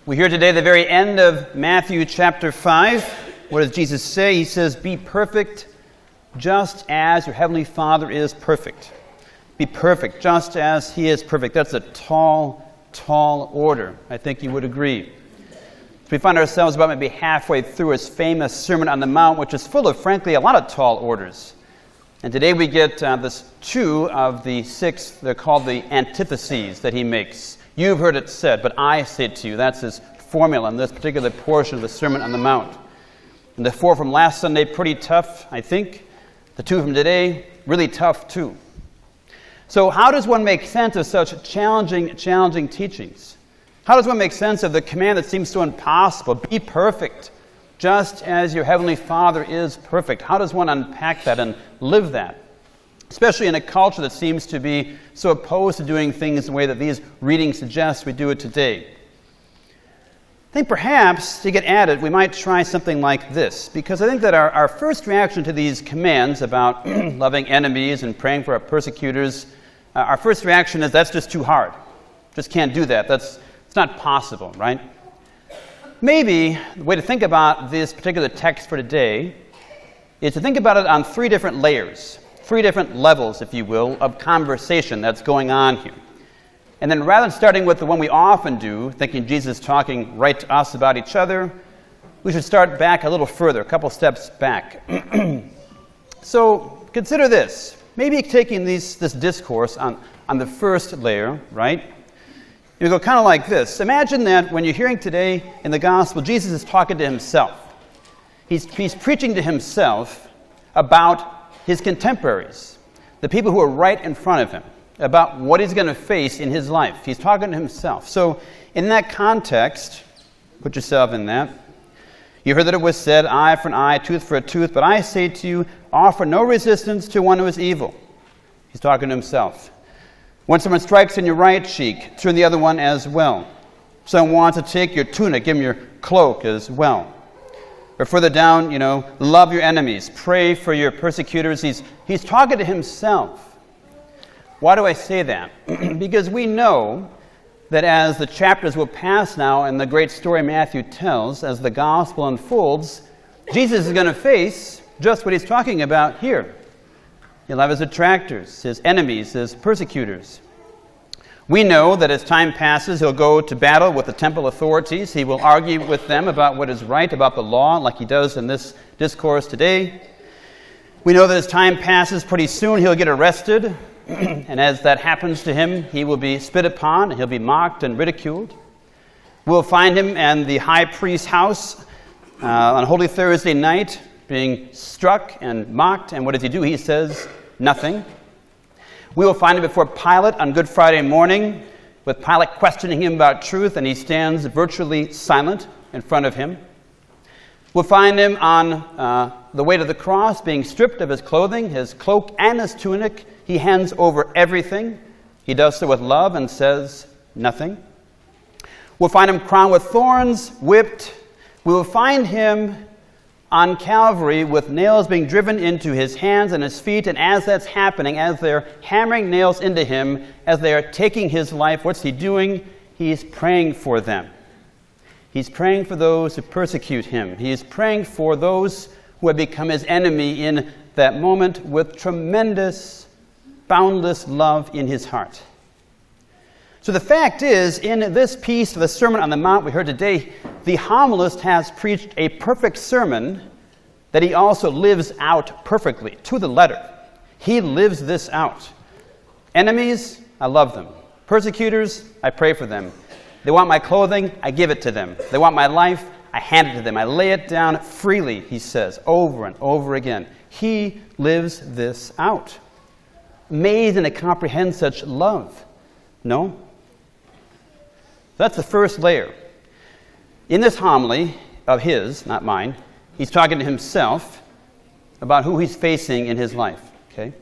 We hear today the very end of Matthew chapter 5. What does Jesus say? He says, "Be perfect just as your heavenly Father is perfect." Be perfect just as he is perfect. That's a tall, tall order. I think you would agree. We find ourselves about maybe halfway through his famous Sermon on the Mount, which is full of, frankly, a lot of tall orders. And today we get this 2 of the 6. They're called the antitheses that he makes. You've heard it said, but I say to you. That's his formula in this particular portion of the Sermon on the Mount. And the 4 from last Sunday, pretty tough, I think. The 2 from today, really tough too. So how does one make sense of such challenging teachings? How does one make sense of the command that seems so impossible? Be perfect, just as your heavenly Father is perfect. How does one unpack that and live that? Especially in a culture that seems to be so opposed to doing things the way that these readings suggest we do it today. I think perhaps to get at it, we might try something like this, because I think that our first reaction to these commands about loving enemies and praying for our persecutors, our first reaction is that's just too hard. Just can't do that. It's not possible, right? Maybe the way to think about this particular text for today is to think about it on 3 different layers, 3 different levels, if you will, of conversation that's going on here. And then rather than starting with the one we often do, thinking Jesus is talking right to us about each other, we should start back a little further, a couple steps back. So consider this. Maybe taking this discourse on the first layer, right? You go kind of like this. Imagine that when you're hearing today in the gospel, Jesus is talking to himself. He's preaching to himself about his contemporaries, the people who are right in front of him, about what he's going to face in his life. He's talking to himself. So in that context, put yourself in that. You heard that it was said, eye for an eye, tooth for a tooth, but I say to you, offer no resistance to one who is evil. He's talking to himself. When someone strikes in your right cheek, turn the other one as well. Someone wants to take your tunic, give him your cloak as well. Or further down, love your enemies, pray for your persecutors. He's talking to himself. Why do I say that? Because we know that as the chapters will pass now and the great story Matthew tells, as the gospel unfolds, Jesus is going to face just what he's talking about here. He'll have his detractors, his enemies, his persecutors. We know that as time passes, he'll go to battle with the temple authorities. He will argue with them about what is right about the law, like he does in this discourse today. We know that as time passes, pretty soon he'll get arrested. And as that happens to him, he will be spit upon, and he'll be mocked and ridiculed. We'll find him in the high priest's house on Holy Thursday night, being struck and mocked. And what does he do? He says nothing. We will find him before Pilate on Good Friday morning, with Pilate questioning him about truth, and he stands virtually silent in front of him. We'll find him on the way to the cross, being stripped of his clothing, his cloak, and his tunic. He hands over everything. He does so with love and says nothing. We'll find him crowned with thorns, whipped. We will find him on Calvary with nails being driven into his hands and his feet, and as that's happening, as they're hammering nails into him, as they are taking his life, what's he doing? He's praying for them. He's praying for those who persecute him. He is praying for those who have become his enemy in that moment with tremendous, boundless love in his heart. So the fact is, in this piece of the Sermon on the Mount we heard today, the homilist has preached a perfect sermon that he also lives out perfectly, to the letter. He lives this out. Enemies, I love them. Persecutors, I pray for them. They want my clothing, I give it to them. They want my life, I hand it to them. I lay it down freely, he says, over and over again. He lives this out. Amazing to comprehend such love. No? That's the first layer. In this homily of his, not mine, he's talking to himself about who he's facing in his life. Okay?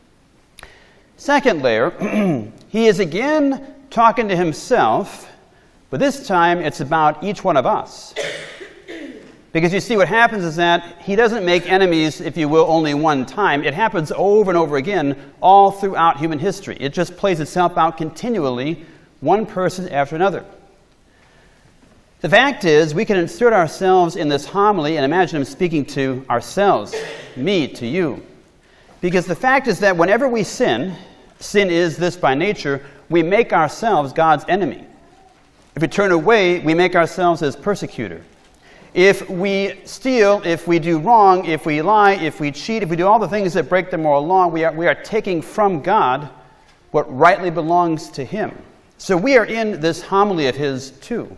Second layer, he is again talking to himself, but this time it's about each one of us. Because you see, what happens is that he doesn't make enemies, if you will, only one time. It happens over and over again all throughout human history. It just plays itself out continually, one person after another. The fact is, we can insert ourselves in this homily and imagine him speaking to ourselves, me, to you. Because the fact is that whenever we sin is this by nature, we make ourselves God's enemy. If we turn away, we make ourselves his persecutor. If we steal, if we do wrong, if we lie, if we cheat, if we do all the things that break the moral law, we are taking from God what rightly belongs to him. So we are in this homily of his too.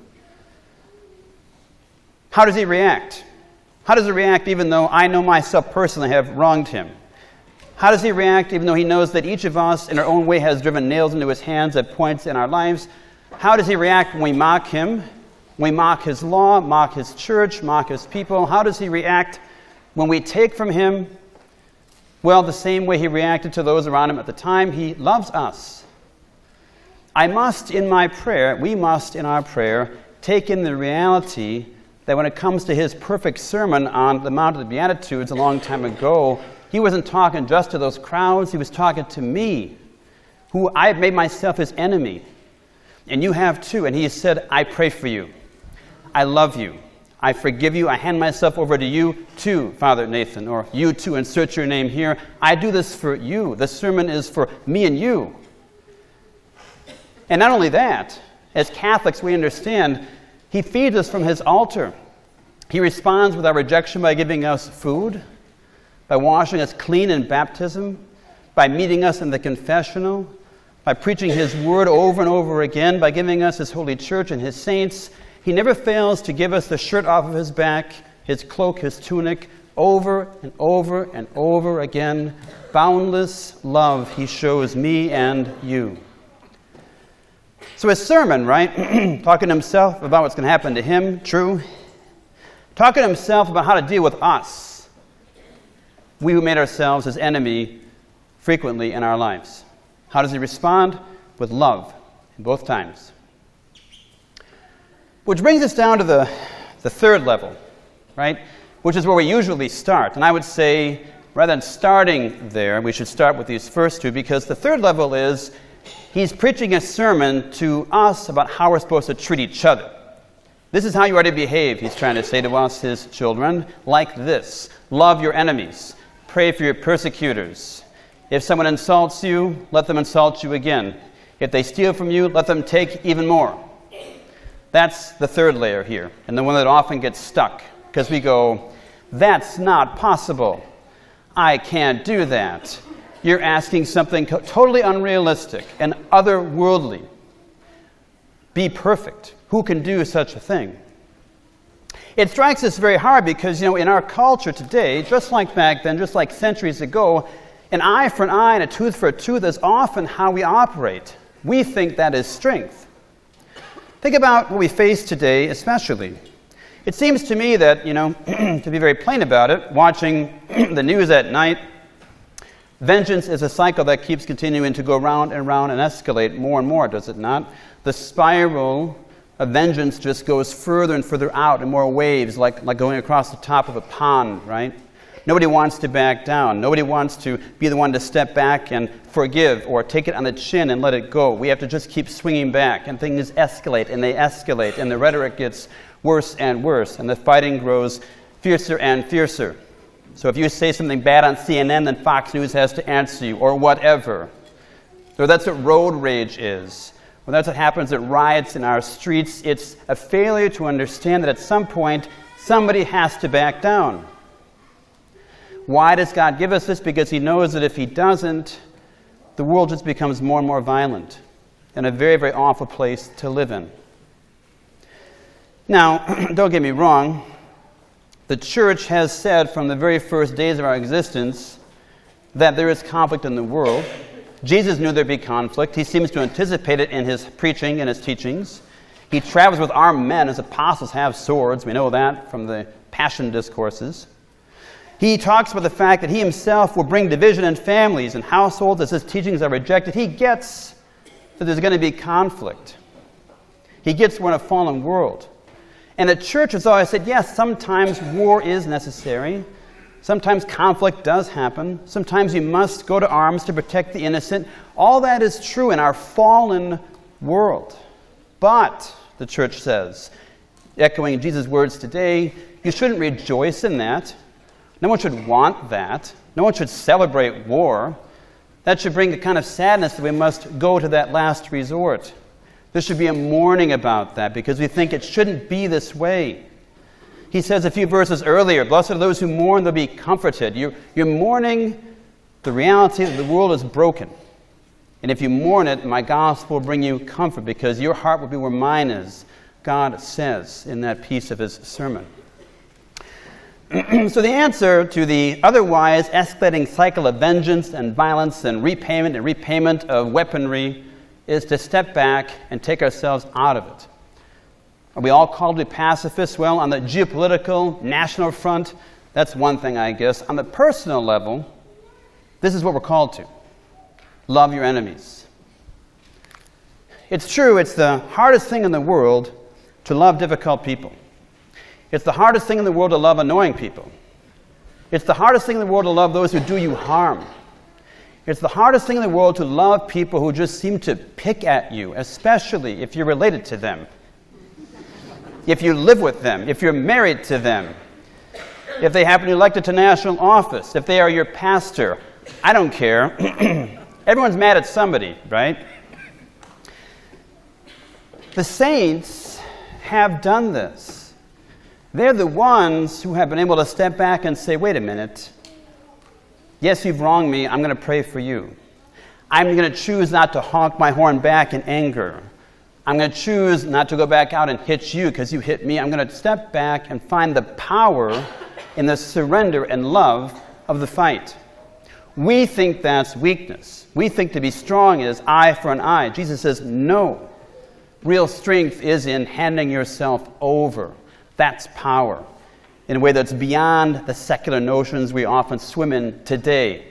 How does he react? How does he react even though I know myself personally have wronged him? How does he react even though he knows that each of us in our own way has driven nails into his hands at points in our lives? How does he react when we mock him? When we mock his law, mock his church, mock his people? How does he react when we take from him? Well, the same way he reacted to those around him at the time. He loves us. We must in our prayer take in the reality that when it comes to his perfect sermon on the Mount of the Beatitudes a long time ago, he wasn't talking just to those crowds, he was talking to me, who I have made myself his enemy. And you have too. And he said, I pray for you. I love you. I forgive you. I hand myself over to you too, Father Nathan, or you too, insert your name here. I do this for you. The sermon is for me and you. And not only that, as Catholics we understand, he feeds us from his altar. He responds with our rejection by giving us food, by washing us clean in baptism, by meeting us in the confessional, by preaching his word over and over again, by giving us his holy church and his saints. He never fails to give us the shirt off of his back, his cloak, his tunic, over and over and over again. Boundless love he shows me and you. So his sermon, right? Talking to himself about what's going to happen to him, true. Talking to himself about how to deal with us. We who made ourselves his enemy frequently in our lives. How does he respond? With love, in both times. Which brings us down to the third level, right? Which is where we usually start. And I would say, rather than starting there, we should start with these first two, because the third level is he's preaching a sermon to us about how we're supposed to treat each other. This is how you are to behave, he's trying to say to us, his children, like this. Love your enemies. Pray for your persecutors. If someone insults you, let them insult you again. If they steal from you, let them take even more. That's the third layer here, and the one that often gets stuck, because we go, that's not possible. I can't do that. You're asking something totally unrealistic and otherworldly. Be perfect. Who can do such a thing? It strikes us very hard because, in our culture today, just like back then, just like centuries ago, an eye for an eye and a tooth for a tooth is often how we operate. We think that is strength. Think about what we face today, especially. It seems to me that, to be very plain about it, watching the news at night, vengeance is a cycle that keeps continuing to go round and round and escalate more and more, does it not? The spiral of vengeance just goes further and further out in more waves, like going across the top of a pond, right? Nobody wants to back down. Nobody wants to be the one to step back and forgive or take it on the chin and let it go. We have to just keep swinging back, and things escalate, and they escalate, and the rhetoric gets worse and worse, and the fighting grows fiercer and fiercer. So if you say something bad on CNN, then Fox News has to answer you, or whatever. So that's what road rage is. Well, that's what happens at riots in our streets. It's a failure to understand that at some point, somebody has to back down. Why does God give us this? Because he knows that if he doesn't, the world just becomes more and more violent and a very, very awful place to live in. Now, don't get me wrong. The church has said from the very first days of our existence that there is conflict in the world. Jesus knew there'd be conflict. He seems to anticipate it in his preaching and his teachings. He travels with armed men. His apostles have swords. We know that from the Passion discourses. He talks about the fact that he himself will bring division in families and households as his teachings are rejected. He gets that there's going to be conflict. He gets we're in a fallen world. And the church has always said, yes, sometimes war is necessary. Sometimes conflict does happen. Sometimes you must go to arms to protect the innocent. All that is true in our fallen world. But, the church says, Echoing Jesus' words today, you shouldn't rejoice in that. No one should want that. No one should celebrate war. That should bring a kind of sadness that we must go to that last resort. There should be a mourning about that because we think it shouldn't be this way. He says a few verses earlier, blessed are those who mourn, they'll be comforted. You're mourning the reality that the world is broken. And if you mourn it, my gospel will bring you comfort because your heart will be where mine is, God says in that piece of his sermon. So the answer to the otherwise escalating cycle of vengeance and violence and repayment of weaponry is to step back and take ourselves out of it. Are we all called to be pacifists? Well, on the geopolitical, national front, that's one thing, I guess. On the personal level, this is what we're called to. Love your enemies. It's true, it's the hardest thing in the world to love difficult people. It's the hardest thing in the world to love annoying people. It's the hardest thing in the world to love those who do you harm. It's the hardest thing in the world to love people who just seem to pick at you, especially if you're related to them, if you live with them, if you're married to them, if they happen to be elected to national office, if they are your pastor. I don't care. Everyone's mad at somebody, right? The saints have done this. They're the ones who have been able to step back and say, wait a minute. Yes, you've wronged me. I'm going to pray for you. I'm going to choose not to honk my horn back in anger. I'm going to choose not to go back out and hit you because you hit me. I'm going to step back and find the power in the surrender and love of the fight. We think that's weakness. We think to be strong is eye for an eye. Jesus says, no. Real strength is in handing yourself over. That's power in a way that's beyond the secular notions we often swim in today.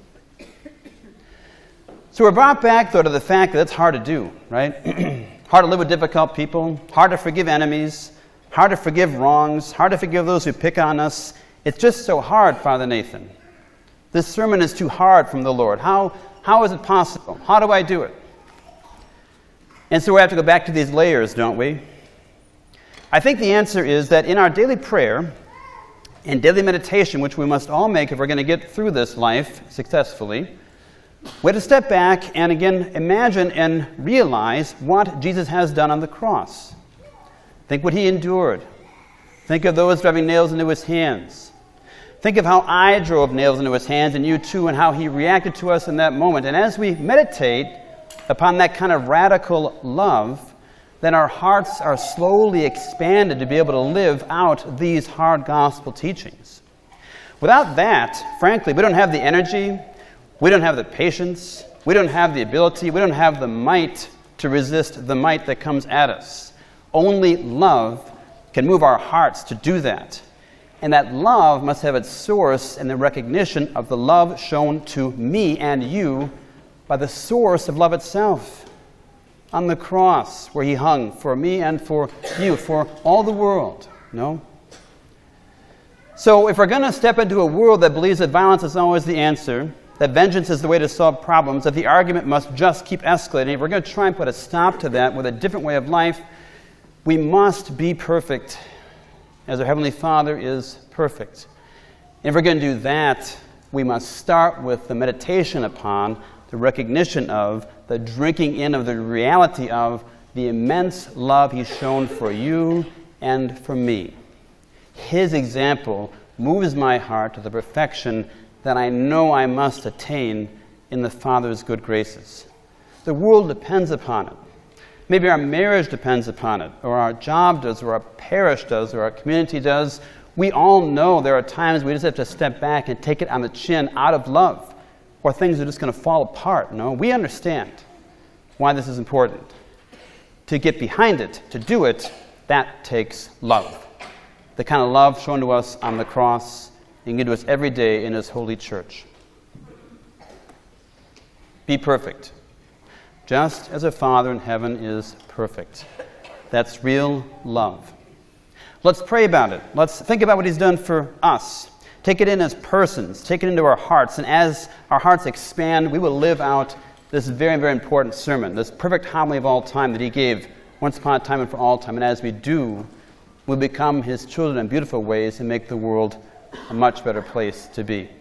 So we're brought back, though, to the fact that it's hard to do, right? Hard to live with difficult people, hard to forgive enemies, hard to forgive wrongs, hard to forgive those who pick on us. It's just so hard, Father Nathan. This sermon is too hard from the Lord. How is it possible? How do I do it? And so we have to go back to these layers, don't we? I think the answer is that in our daily prayer and daily meditation, which we must all make if we're going to get through this life successfully, we have to step back and again imagine and realize what Jesus has done on the cross. Think what he endured. Think of those driving nails into his hands. Think of how I drove nails into his hands and you too, and how he reacted to us in that moment. And as we meditate upon that kind of radical love, then our hearts are slowly expanded to be able to live out these hard gospel teachings. Without that, frankly, we don't have the energy, we don't have the patience, we don't have the ability, we don't have the might to resist the might that comes at us. Only love can move our hearts to do that. And that love must have its source in the recognition of the love shown to me and you by the source of love itself. On the cross where he hung for me and for you, for all the world. No? So if we're going to step into a world that believes that violence is always the answer, that vengeance is the way to solve problems, that the argument must just keep escalating, if we're going to try and put a stop to that with a different way of life, we must be perfect as our Heavenly Father is perfect. And if we're going to do that, we must start with the meditation upon the recognition of, the drinking in of the reality of the immense love he's shown for you and for me. His example moves my heart to the perfection that I know I must attain in the Father's good graces. The world depends upon it. Maybe our marriage depends upon it, or our job does, or our parish does, or our community does. We all know there are times we just have to step back and take it on the chin out of love, or things are just going to fall apart. No, we understand why this is important. To get behind it, to do it, that takes love. The kind of love shown to us on the cross and given to us every day in his holy church. Be perfect, just as a Father in heaven is perfect. That's real love. Let's pray about it. Let's think about what he's done for us. Take it in as persons. Take it into our hearts. And as our hearts expand, we will live out this very, very important sermon, this perfect homily of all time that he gave once upon a time and for all time. And as we do, we become his children in beautiful ways and make the world a much better place to be.